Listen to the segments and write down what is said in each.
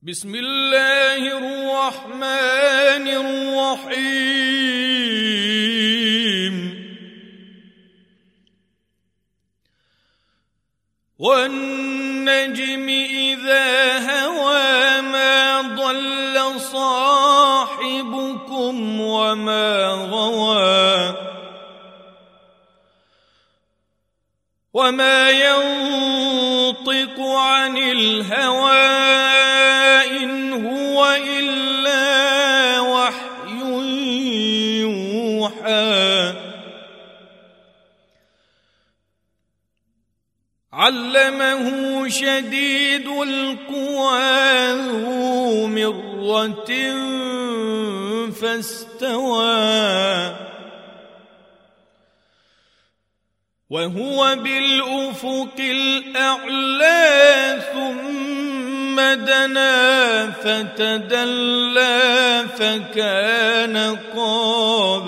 بسم الله الرحمن الرحيم والنجم إذا هوى ما ضل صاحبكم وما غوى وما ينطق عن الهوى إن هو إلا وحي يوحى علمه شديد القوى ذو مرة فاستوى وهو بالأفق الأعلى ثم دنا فتدلى فكان قاب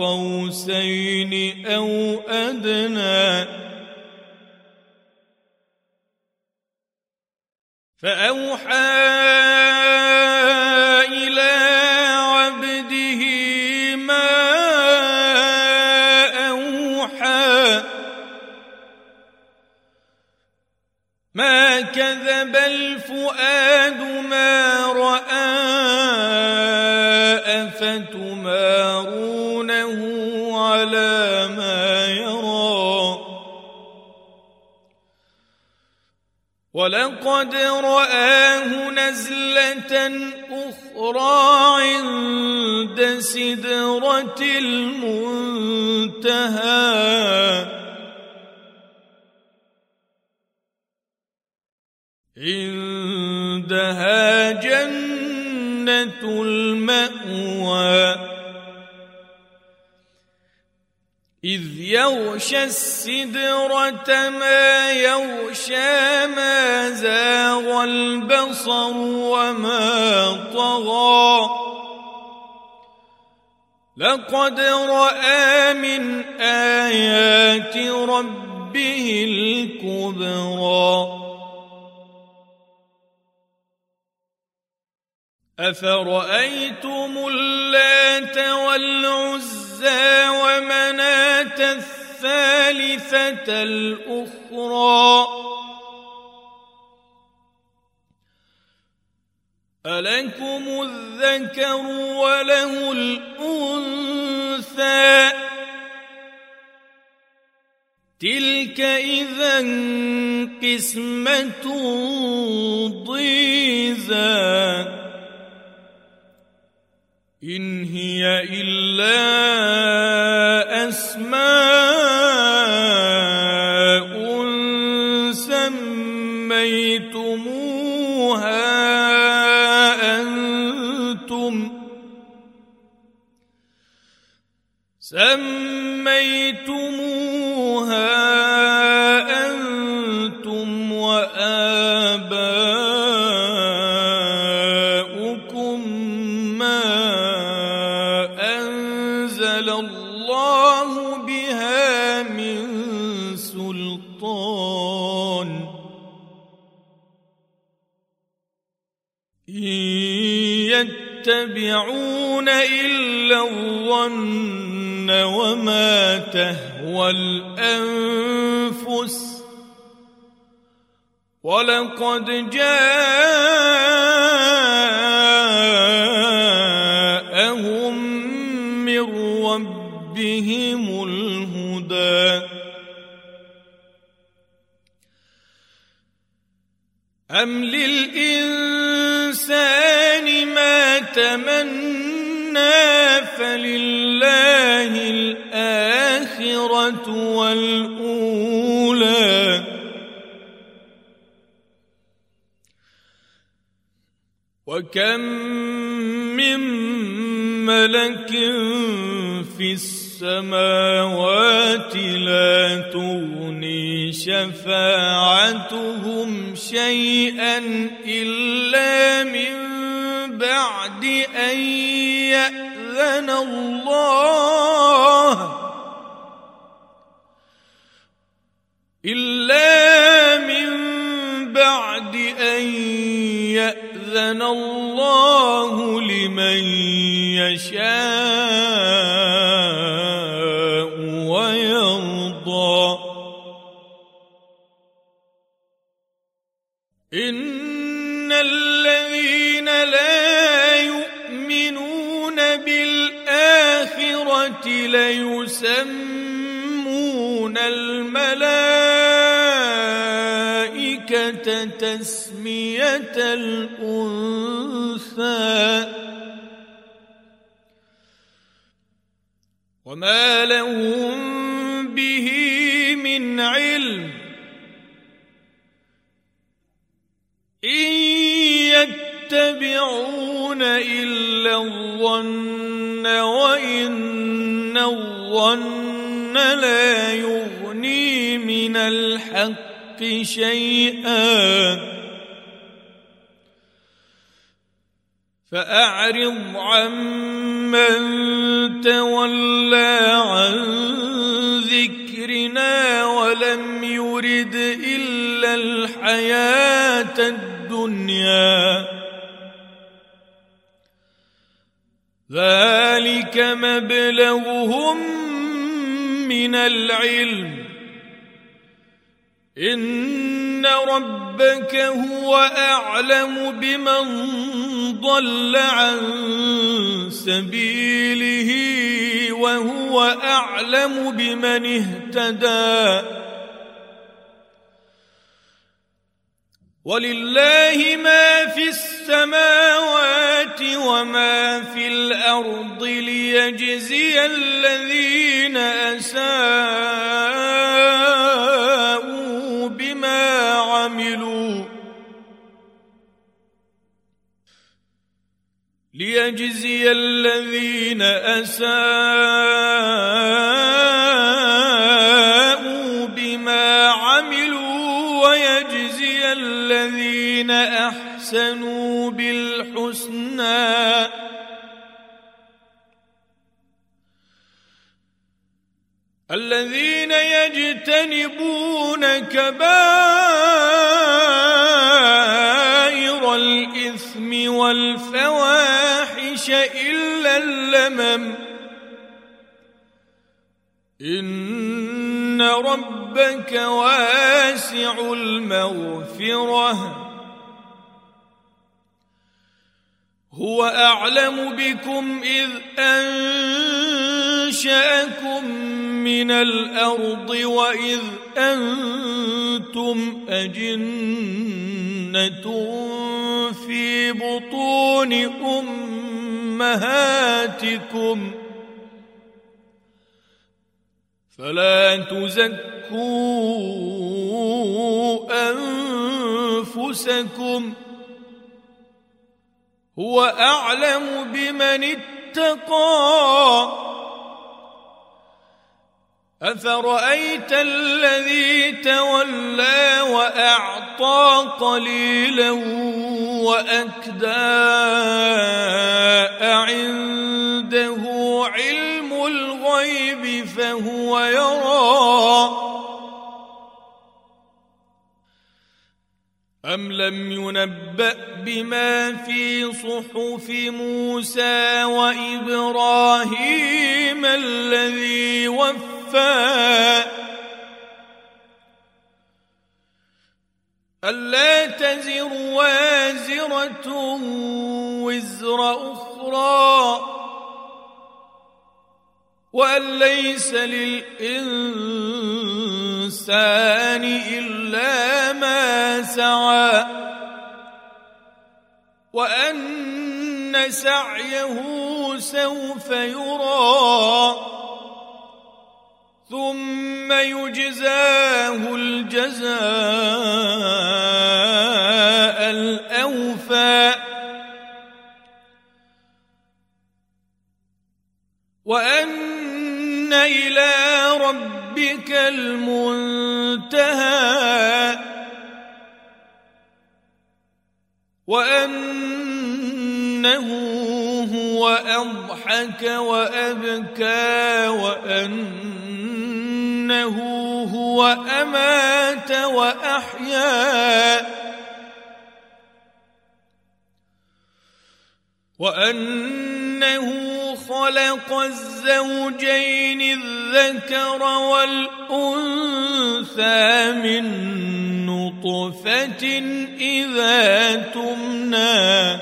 قوسين أو أدنى فأوحى إلى عبده ما أوحى ما كذب الفؤاد ما رأى أفتمارونه على ما يرى ولقد رآه نزلة أخرى عند سدرة المنتهى عندها جنة المأوى إذ يغشى السدرة ما يغشى ما زاغ البصر وما طغى لقد رأى من آيات ربه الكبرى أفرأيتم اللات والعزى ومناة الثالثة الأخرى ألكم الذكر وله الأنثى تلك إذا قسمة ضيزى إن هي إلا أسماء سميتموها أنتم وآباؤكم ما أنزل الله بها من سلطان إن يتبعون إلا الظن وما تهوى الأنفس ولقد جاءهم من ربهم الهدى أم للإنسان ما تمنى فلله الآخرة والأولى وكم من ملك في السماوات لا تغني شفاعتهم شيئا إلا من بعد أن يأذن الله إلا من بعد أن يأذن يأذن الله لمن يشاء ويرضى. إن الذين لا يؤمنون بالآخرة ليسمون الملائكة تسمية الأنثى وما لهم به من علم إن يتبعون إلا الظن وإن الظن لا يغني من الحق شيئا فأعرض عمن تولى عن ذكرنا ولم يرد إلا الحياة الدنيا ذلك مبلغهم من العلم إن ربك هو أعلم بمن ضل عن سبيله وهو أعلم بمن اهتدى ولله ما في السماوات وما في الأرض ليجزي الذين أساءوا بما عملوا ليجزي الذين أساءوا بما عملوا ويجزي الذين أحسنوا بالحسنى الذين يجتنبون كبائر الإثم والفواحش إلا اللمم إن ربك واسع المغفرة هو أعلم بكم إذ أنشأكم من الأرض وإذ أنتم أجنة في بطون أمهاتكم فلا تزكوا أنفسكم هو أعلم بمن اتقى أفرأيت الذي تولى وأعطى قليلا وأكدى أعنده علم الغيب فهو يرى أم لم ينبأ بما في صحف موسى وإبراهيم الذي وفى ألا تزر وازرة وزر أخرى وأن ليس للإنسان إلا ما سعى وأن سعيه سوف يرى ثم يجزاه الجزاء الأوفى وأن إلى ربك المنتهى وأنه هو أضحك وأبكى وأنه هو أمات وأحيا وأنه خلق الزوجين الذكر والأنثى من نطفة إذا تمنى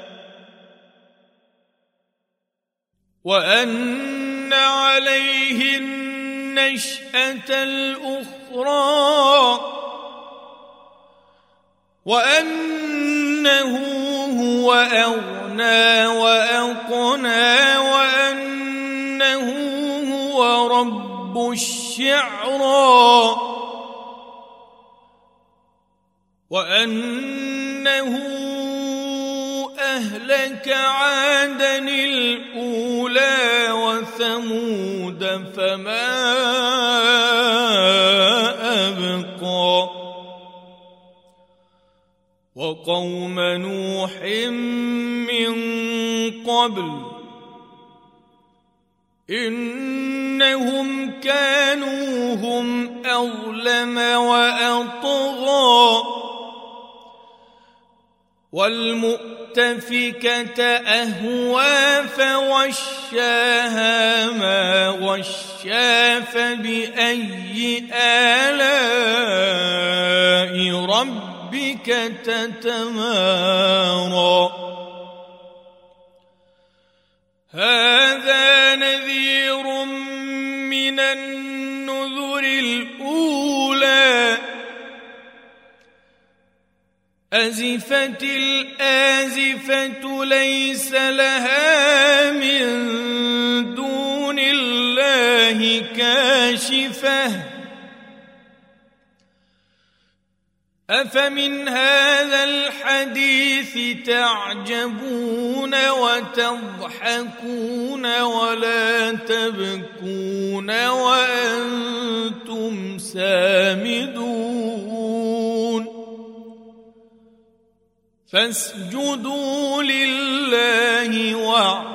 وأن عليه النشأة الأخرى وأنه هو أغنى وأقنى وأنه هو رب الشعرى وأنه أهلك عادا الأولى وثمود فما أبقى وقوم نوح من قبل إنهم كانوا هم أظلم وأطغى والمؤتفكة أهوى فغشاها ما غشا فبأي آلاء ربك تتمارى هذا نذير من النذر الأولى أزفت الآزفة ليس لها من دون الله كاشفة أفمن هذا الحديث تعجبون وتضحكون ولا تبكون وأنتم سامدون فاسجدوا لله واعبدوا